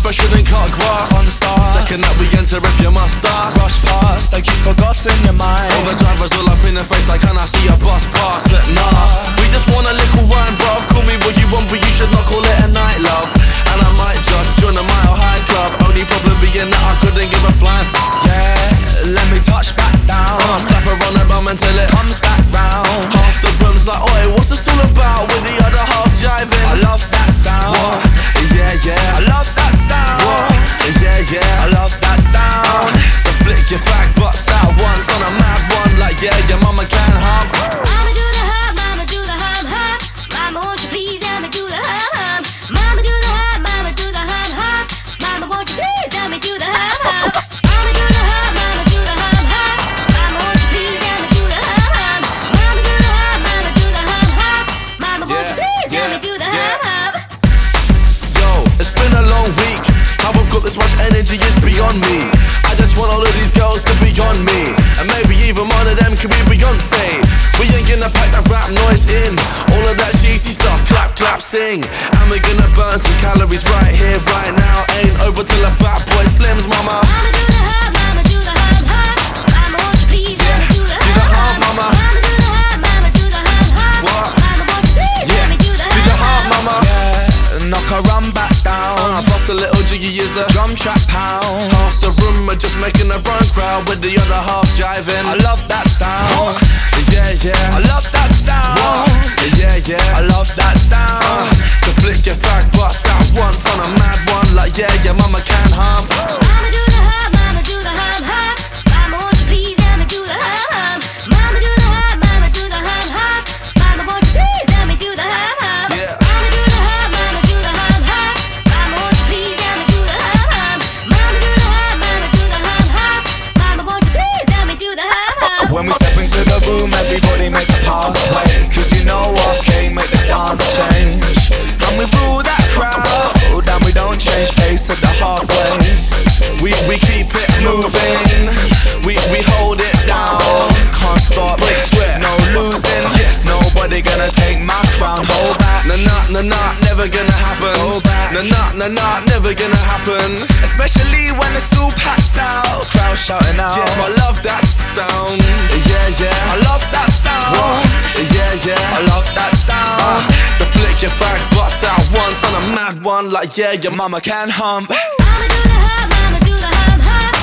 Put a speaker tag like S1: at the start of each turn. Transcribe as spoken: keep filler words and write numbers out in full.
S1: fresher than cut grass.
S2: On the stars,
S1: second that we enter if you must ask.
S2: rush past like you've forgotten your mind.
S1: All the drivers all up in the face like, can I see a bus pass? But nah, we just want a little wine, bruv. Call me what you want, but you should not call it a night, love. And I might just join a Mile High Club. Only problem being that I couldn't give a flying.
S2: Yeah, let me touch back down.
S1: Uh, slap her on the bum until it
S2: Comes back round.
S1: half the room's like, oi, what's this all about? With the other half jiving.
S2: I love that sound.
S1: What? Yeah, yeah.
S2: I love that sound.
S1: What? Yeah, yeah.
S2: I love that sound.
S1: So flick your back butts out once on a mad one. Like, yeah, your mama can hum.
S3: Mama do the hum, mama do the hum hum. Mama won't you please let me do the hum hum. Mama do the hum, mama do the hum hum. Mama won't you please let me do the hum hum. Mama do the hum, mama do the hum hum. Mama won't you please let me do the hum hum. Mama do the hum, mama do the hum hum. Mama won't you please let me do the hum hum.
S1: Yo, it's been a long week. How I've got this much energy is beyond me. I just want all of these girls to be on me. And maybe even one of them could be Beyonce. We ain't gonna pack that rap noise in. All of that cheesy stuff, clap, clap, sing. And we're gonna burn some calories right here, right now. Ain't over till a fat boy slims, mama.
S3: Mama do the hum, mama do the hum hum. Mama won't you please let me do the
S1: Do the
S3: hum
S1: hum,
S3: hum.
S1: mama.
S3: Mama do the hum, mama do the hum hum.
S1: What?
S3: Mama won't you please
S1: Yeah,
S3: let me do the
S1: do the
S3: hum
S1: hum,
S3: hum.
S1: mama.
S2: Yeah, knock her run back down.
S1: Uh, bust a little jiggy is the
S2: Drum track pound.
S1: half the room are just making a run crowd with the other half jiving.
S2: I love that sound.
S1: Yeah, yeah.
S2: I love that sound.
S1: Yeah, yeah.
S2: I love that sound.
S1: So flick your fat butts out once on a mad one. Like, yeah, your mama can hum.
S3: Mama do the hum, mama do the hum hum. Mama won't you please let me do the hum hum. Mama do the hum, mama do the hum hum. Mama won't you please let me do the hum hum.
S1: Yeah.
S3: Mama do the hum, mama do the hum hum. Mama won't you please let me do the hum hum. Mama do the hum, mama do the hum hum. Mama won't you please let me do the hum hum.
S2: When we step into the room, everybody makes a pathway. Cause you know what came, make the dance change. And we rule that crowd, and we don't change pace at the halfway.
S1: We we keep it moving. We we hold it down.
S2: Can't stop,
S1: Break sweat.
S2: no losing.
S1: Yes.
S2: Nobody gonna take my crown. Hold back,
S1: Nah nah nah nah, never gonna happen.
S2: Hold back.
S1: Nah nah nah nah, never gonna happen.
S2: especially when it's all packed out. Crowd shouting out.
S1: Yeah, I love that sound. Yeah yeah.
S2: I love that sound.
S1: Yeah yeah.
S2: I love that sound.
S1: So flick your fat butts out once on a mad one. Like, yeah, your mama
S2: Mama can hum.
S3: Mama do the hum, mama do the hum hum.